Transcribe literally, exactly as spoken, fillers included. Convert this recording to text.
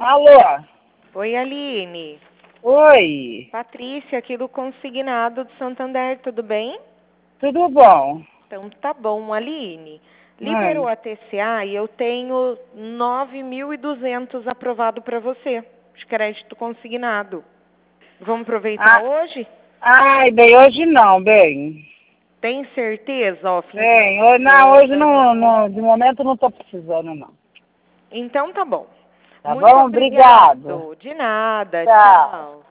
Alô? Oi, Aline. Oi. Patrícia, aqui do Consignado de Santander, tudo bem? Tudo bom? Então tá bom, Aline. Liberou Hum. a T C A e eu tenho nove mil e duzentos aprovado para você, de crédito consignado. Vamos aproveitar Ah, hoje? ai, bem, hoje não, bem. Tem certeza, ó, fim de Bem, hoje, não, hoje semana. não, não, de momento não tô precisando, não. Então tá bom. Tá Muito bom? Obrigado. obrigado. De nada. Tchau. Tchau.